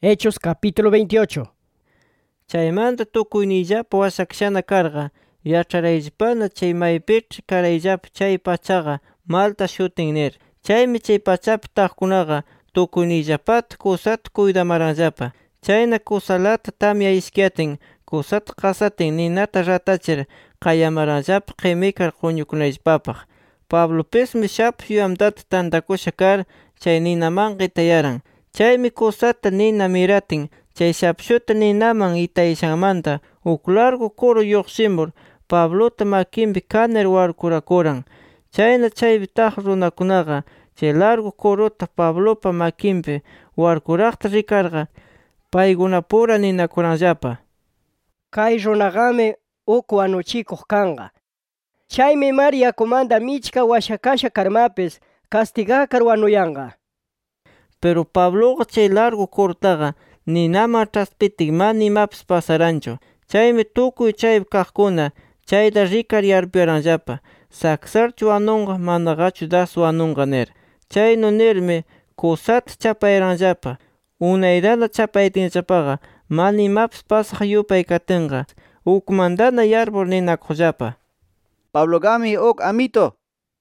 Hechos capítulo 28. Chaymanta tukuyniyllapa wasakshana karqa, yach'arayllapana chay maypich'i karayllapa chay pachaqa Malta shutin nir. Chaymi chay pachapi taqkunaqa tukuyniyllapata kusata kuydamaranllapa. Chayna kusalata tamya ishkiyatin, kusata qasatin ninata ratachir qayamaranllapa qimikar quñukunayllapapaq. Pablopismi shapu yuyamdata tantakusha kar chay ninamanqa itayaran. Chaymi kusata nina miratin, chay shapshuta ninaman itayashanmanta uk largo kuru lluqshimur Pablota makinpi kanar warkurakuran. Chayna chaypi taq runakunaqa chay largo kuruta Pablopa makinpi warkuraqta rikarqa paykunapura ninakuranllapa: Kay runaqami uk wanuchikuq kanqa. Chaymi mar yakumanta michka washakasha karmapis castigakar wanuyanqa. Pero Pabloqa chay largo kurutaqa ninaman ch'aspitin mana imapis pasaranchu. Chaymi tukuy chaypi kaqkuna chayta rikar yarpuyaranllapa: saksarchu wanunqa manaqachu das wanunqa nir. Chaynu nirmi kusata chapayaranllapa. Unayrala chapaytinllapaqa mana imapis pasaq yupay katinqa ukmantana yarpur ninakuqllapa: Pabloqami uk amito.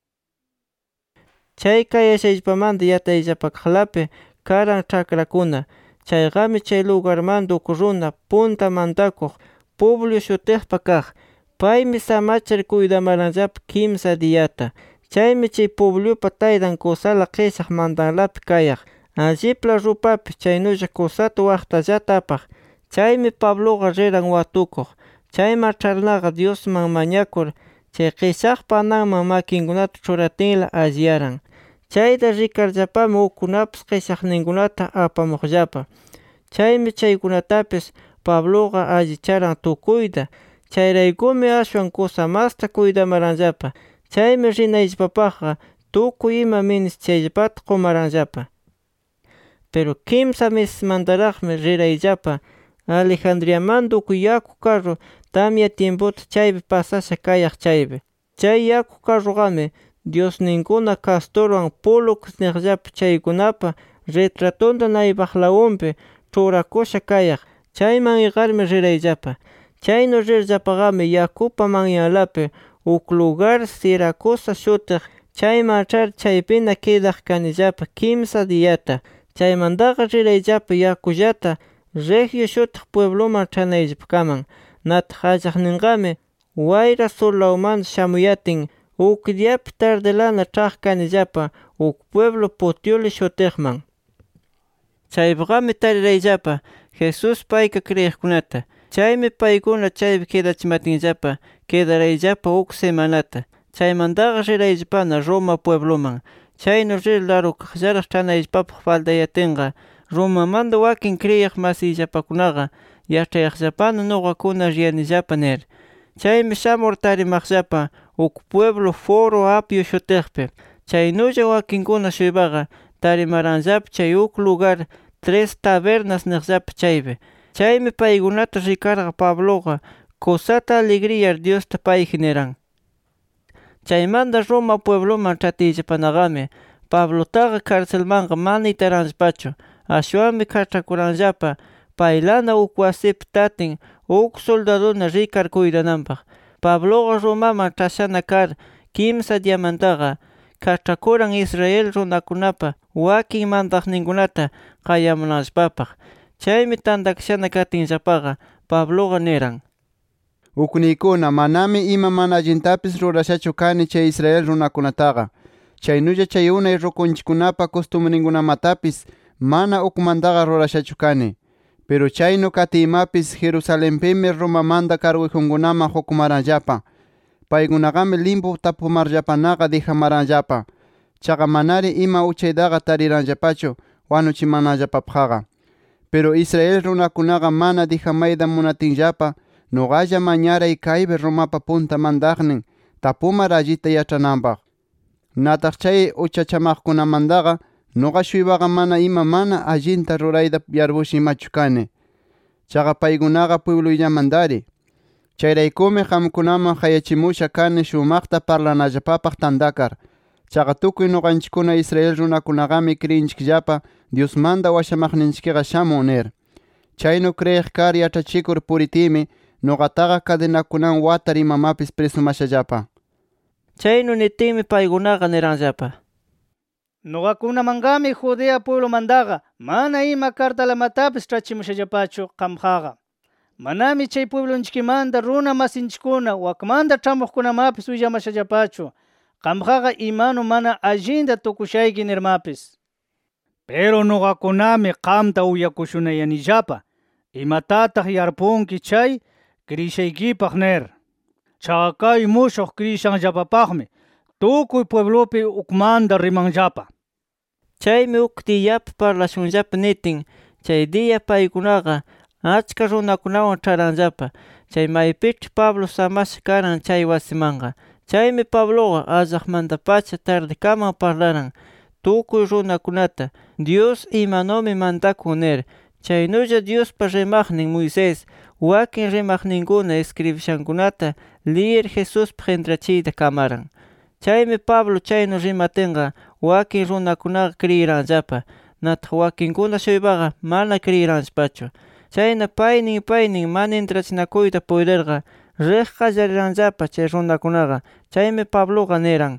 Chay kayashayllapamanta yatayllapakaqlapi karan ch'akrakuna. Chayqami chay lugarmanta uk runa punta mantakuq Publio shutiqpa kaq. Paymi samachir kuydamaranllapa kimsa diyata. Chaymi chay Publiopa taytan kusala qishaq mantanlapi kayaq, allipla rupapi chaynulla kusata waqtallata apaq. Chaymi Pabloqa riran watukuq. Chayman ch'arnaqa Diosman mañakur chay qishaqpa ananman makinkunata ch'uratinla alliyaran. Chayta rikarllapami ukkunapas qishaqninkunata apamuqllapa. Chaymi chaykunatapis Pabloqa allicharan tukuyta. Chayraykumi ashwan kusa masta kuydamaranllapa. Chaymi rinayllapapaqqa tukuy ima ministishayllapata qumaranllapa. Pero kimsa mesesmantaraqmi rirayllapa Alejandriamanta uk yaku carru tamya tiemputa chaypi pasasha kayaq chaypi. Chay yaku carruqami diosninkuna Castorwan Pólux niqllapa chaykunapa retratunta naypaqlawunpi ch'urakusha kayaq. Chayman iqarmi rirayllapa. Chaynu rirllapaqami yakupa manyanlapi uk lugar Siracusa shutiq chayman ch'ar chaypina kidaq kanillapa kimsa diyata. Chaymantaqa rirayllapa yakullata Regio shutiq puebloman ch'anayllapakaman. Nataq allaqninqami wayra surlawmanta shamuyatin uk diyapi tardelana ch'aq kanillapa uk pueblo Puteoli shutiqman. Chaypaqami tarirayllapa Jesus payka kriyiqkunata. Chaymi paykuna chaypi kidachimatinllapa kidarayllapa uk semanata. Chaymantaqa rirayllapana Roma puebloman. Chaynu rir larukaqllaraq ch'anayllapapaq faltayatinqa Romamanta wakin kriyiq masiyllapakunaqa yach'ayaqllapana nuqakuna riyanillapa nir. Chaymi shamur tarimaqllapa uk pueblo Foro Apio shutiqpi. Chaynulla wakinkuna shuypaqa tarimaranllapa chay uk lugar Tres Tabernas niqllapa chaypi. Chaymi paykunata rikarqa Pabloqa kusata alegriyar Diosta payji niran. Chaymanta Roma puebloman ch'atiyllapanaqami Pablotaqa karcelmanqa mana itaranllapachu. Ashwanmi kach'akuranllapa paylana uk wasipi tatin uk soldaduna rikar kuydananpaq. Pabloqa Romaman ch'ashana kar kimsa diamantaqa kach'akuran Israel runakunapa wakin mantaqninkunata qayamunanllapapaq. Chaymi tantakashana katinllapaqa Pabloqa niran: Ukniykuna, manami ima mana allintapis rurashachu kani chay Israel runakunataqa. Chaynulla chay unay rukunchikkunapa costumbrinkunamatapis mana ukmantaqa rurashachu kani. Pero chaynu katiymapis Jerusalenpimi Romamanta karguyjunkunaman hukumaranllapa. Paykunaqami limpu tapumarllapanaqa dijamaranllapa. Chaqa manari ima uchaytaqa tariranllapachu wanuchimanallapapaqqa. Pero Israel runakunaqa mana dijamayta munatinllapa nuqalla mañaray kaypi Romapa punta mantaqnin tapumar allita yach'ananpaq. Nataq chay uchachamaqkunamantaqa nuqa shuypaqa mana allinta rurayta yarpushimachu kani. Chaqa paykunaqa puebluyllamantari. Chayraykumi qamkunaman hayachimusha kani shumaqta parlanallapapaq tantakar. Chaqa tukuy noqanchikkuna Israel runakunaqami kriyinchikllapa Dios manda washamaqninchikqa shamun nir. Chaynu kriyiq kar yachachikur puritimi noqataqa cadenakunan watar imamapis presumashallapa. Chaynu nitimi paykunaqa niranllapa: Noqakunamangami Judea pueblo mandaqa mana ima kartalamatapis trachimushallapachu qamqaqa. Manami chay pueblonchikmanta runa masinchikkuna wakmanta ch'amuqkunamapis willamashallapachu qamqaqa imanu mana allinta tukushayki nirmapis. Pero noqakunami qamta uyakushunayanillapa imatataq yarpunki chay kriyishaykipaq nir. Chaqa kay mushuq kriyishanllapapaqmi tukuy pueblopi ukmanta rimanllapa. Chaymi uk diyapi parlashunllapa nitin, chay dia paykunaqa achka runakunawan ch'aranllapa. Chay maypich'i Pablo samasha karan chay wasimanqa. Chaymi Pabloqa allaqmantapacha tardikaman parlaran tukuy runakunata Dios imanumi mantakun nir. Chaynulla Diospa rimaqnin Moisés wakin rimaqninkuna escribishankunata liyir Jesuspa intrachiyta kamaran. Chaymi Pablo chaynu rimatinqa wakin runakunaqa kriyiranllapa, nataq wakinkuna shuypaqa mana kriyiranllapachu. Chayna paynin mana intrachinakuyta puydirqa riq qallariranllapa chay runakunaqa. Chaymi Pabloqa niran: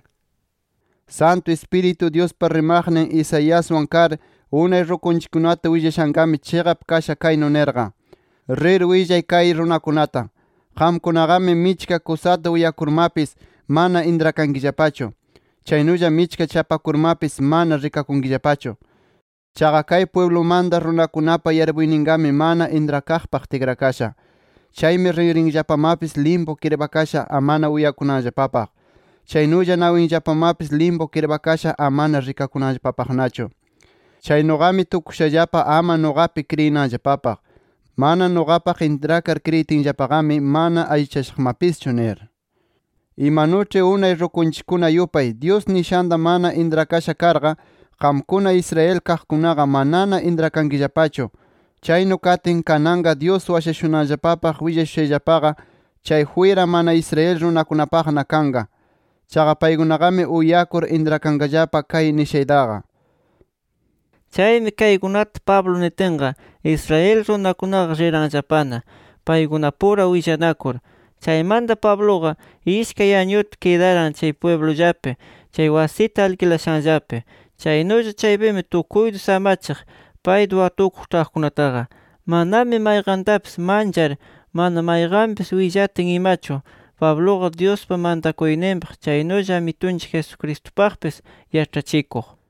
Santo Espíritu Diospa rimaqnin Isaíaswan kar unay rukunchikkunata willashankami chiqap kasha kaynu nirqa: Rir willay kay runakunata, qamkunaqami michka kusata willakurmapis mana intrakankillapachu. Chaynulla michka chapakurmapis mana rikakunkillapachu. Chaqa kay pueblomanta runakunapa yarpuyningami mana intrakaqpaq tikrakasha. Chaymi rinrinllapamapis limpu kirpakasha amana willakunanllapapaq. Chaynulla nawinllapamapis limpu kirpakasha amana rikakunanllapapaqnachu. Chaynuqami tukushallapa ama noqapi kriyinanllapapaq. Mana noqapaq intrakar kriyitinllapaqami mana allichashaqmapischu nir. Imanuch'i unay rukunchikkuna yupay Dios nishanta mana intrakasha karqa, qamkuna Israel kaqkunaqa manana intrakankillapachu. Chaynu katin kananqa Dios washashunanllapapaq willashayllapaqa chay fuera mana Israel runakunapaqna kanqa. Chaqa paykunaqami uyakur intrakankallapa kay nishaytaqa. Chaymi kaykunata Pablo nitinqa Israel runakunaqa riranllapana paykunapura willanakur. Chaymanta Pabloqa ishkay añuta quedaran chay pueblollapi, chay wasita alquilashanllapi. Chaynulla chaypimi tukuyta samachiq payta watukuq kaqkunataqa. Manami mayqantapis manchar, mana mayqanpis willatin imachu. Pabloqa Diospa mantakuyninpaq chaynulla Amitunchik Jesucristopaqpis yachachikuq.